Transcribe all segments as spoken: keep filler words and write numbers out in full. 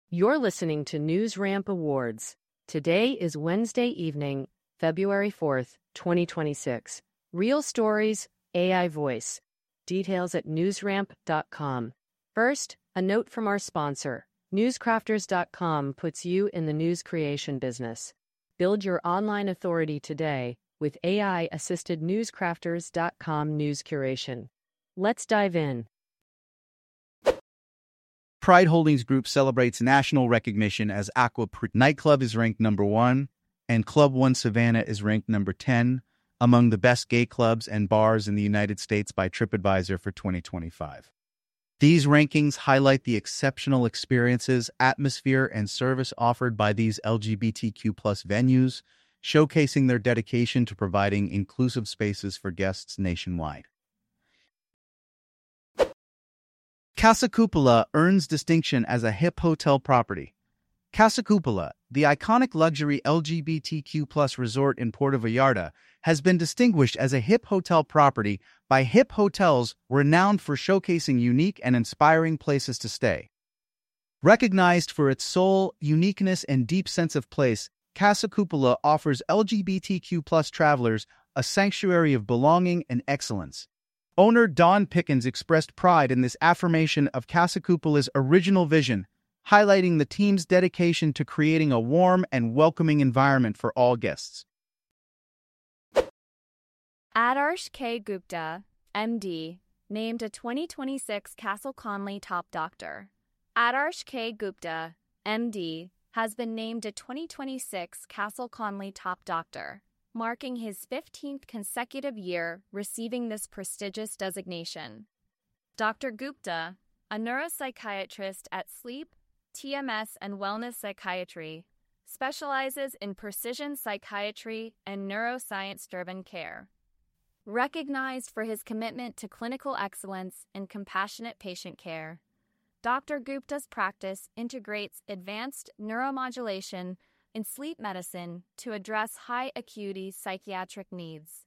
You're listening to NewsRamp Awards. Today is Wednesday evening, February fourth, twenty twenty-six. Real stories, A I voice. Details at newsramp dot com. First, a note from our sponsor. newscrafters dot com puts you in the news creation business. Build your online authority today with A I-assisted newscrafters dot com news curation. Let's dive in. Pride Holdings Group celebrates national recognition as Aqua Pre- Nightclub is ranked number one, and Club One Savannah is ranked number ten among the best gay clubs and bars in the United States by TripAdvisor for twenty twenty-five. These rankings highlight the exceptional experiences, atmosphere, and service offered by these L G B T Q plus venues, showcasing their dedication to providing inclusive spaces for guests nationwide. Casa Cupola earns distinction as a hip hotel property. Casa Cupola, the iconic luxury L G B T Q plus resort in Puerto Vallarta, has been distinguished as a hip hotel property by Hip Hotels, renowned for showcasing unique and inspiring places to stay. Recognized for its soul, uniqueness, and deep sense of place, Casa Cupola offers L G B T Q plus travelers a sanctuary of belonging and excellence. Owner Don Pickens expressed pride in this affirmation of Casa Cupola's original vision, highlighting the team's dedication to creating a warm and welcoming environment for all guests. Adarsh K. Gupta, M D, named a twenty twenty-six Castle Conley Top Doctor. Adarsh K. Gupta, M D, has been named a twenty twenty-six Castle Conley Top Doctor, marking his fifteenth consecutive year receiving this prestigious designation. Doctor Gupta, a neuropsychiatrist at Sleep, T M S and Wellness Psychiatry, specializes in precision psychiatry and neuroscience-driven care. Recognized for his commitment to clinical excellence and compassionate patient care, Doctor Gupta's practice integrates advanced neuromodulation in sleep medicine to address high-acuity psychiatric needs.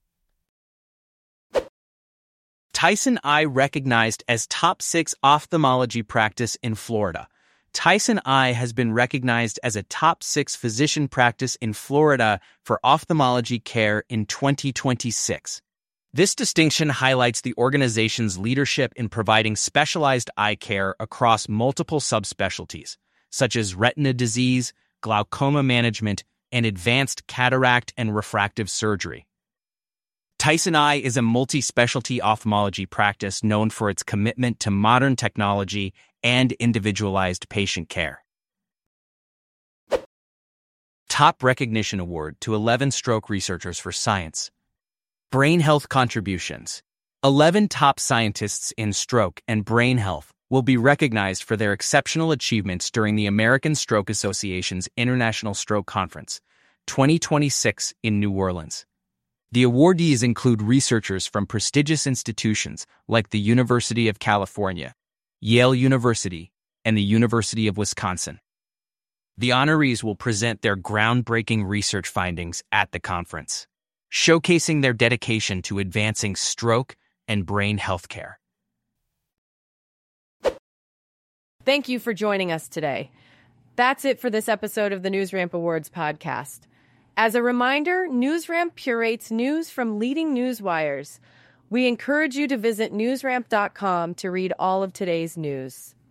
Tyson Eye recognized as top six ophthalmology practice in Florida. Tyson Eye has been recognized as a top six physician practice in Florida for ophthalmology care in twenty twenty-six. This distinction highlights the organization's leadership in providing specialized eye care across multiple subspecialties, such as retina disease, glaucoma management, and advanced cataract and refractive surgery. Tyson Eye is a multi-specialty ophthalmology practice known for its commitment to modern technology and individualized patient care. Top Recognition Award to eleven stroke researchers for science. Brain health contributions. eleven top scientists in stroke and brain health will be recognized for their exceptional achievements during the American Stroke Association's International Stroke Conference, twenty twenty-six in New Orleans. The awardees include researchers from prestigious institutions like the University of California, Yale University, and the University of Wisconsin. The honorees will present their groundbreaking research findings at the conference, showcasing their dedication to advancing stroke and brain health care. Thank you for joining us today. That's it for this episode of the NewsRamp Awards podcast. As a reminder, NewsRamp curates news from leading news wires. We encourage you to visit newsramp dot com to read all of today's news.